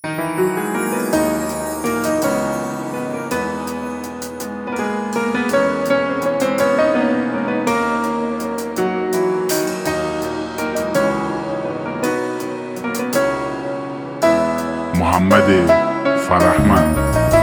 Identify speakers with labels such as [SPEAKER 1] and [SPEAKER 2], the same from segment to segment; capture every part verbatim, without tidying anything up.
[SPEAKER 1] محمد فرهمند.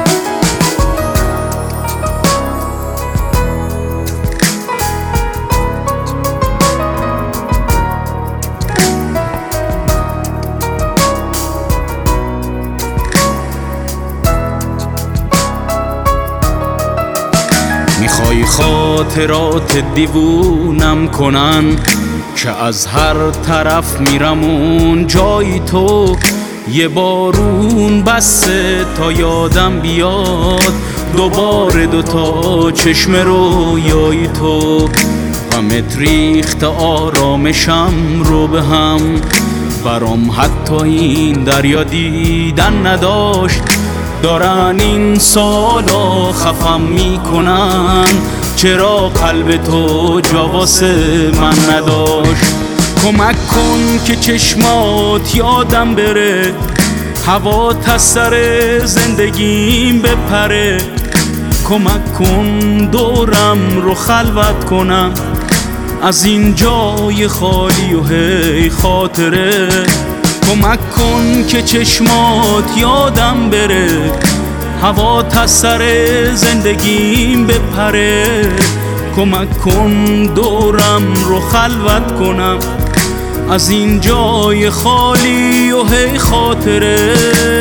[SPEAKER 2] میخوای خاطرات دیوونم کنن که از هر طرف میرمون جای تو، یه بارون بسه تا یادم بیاد دوباره دوتا چشم رویای تو. غمت ریخت آرامشم رو به هم، برام حتی این دریا دیدن نداشت. دارن این سالا خفم میکنن، چرا قلب تو جا واسه من نداشت. کمک کن که چشمات یادم بره، هوا از سر زندگیم بپره. کمک کن دورم رو خلوت کنم از این جای خالی و هی خاطره. کمک کن که چشمات یادم بره، هوا از سر زندگیم بپره. کمک کن دورم رو خلوت کنم از این جای خالی و هی خاطره.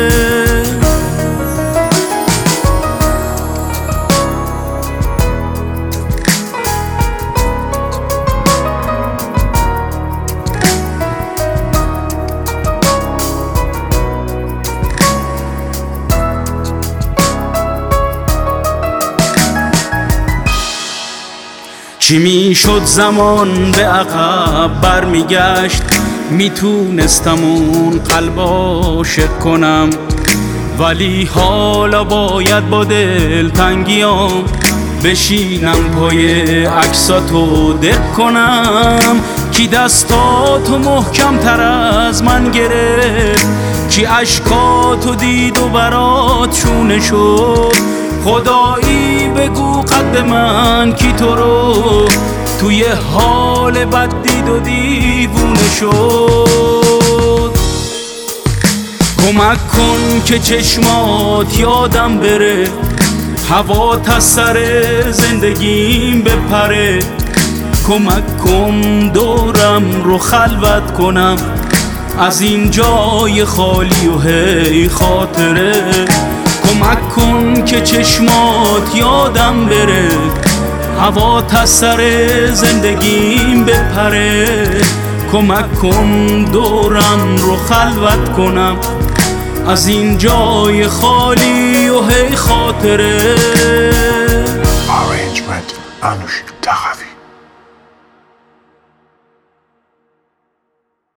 [SPEAKER 2] چی میشد زمان به عقب برمیگشت، میتونستم اون قلب عاشق کنم، ولی حالا باید با دلتنگیام بشینم پای عکساتو دق کنم. کی دستاتو محکم تر از من گرفت، کی عشقاتو دید و برات چونه شد. خدایی بگو قد من کی تو رو توی حال بد دید و دیوونه شد. کمک کن که چشمات یادم بره، هوا از سر زندگیم بپره. کمک کن دورم رو خلوت کنم از این جای خالی و هی خاطره. کمک کن که چشمات یادم بره، هوا از سر زندگیم بپره. کمک کن دورم رو خلوت کنم از این جای خالی و هی خاطره.
[SPEAKER 1] Arrangement Anush.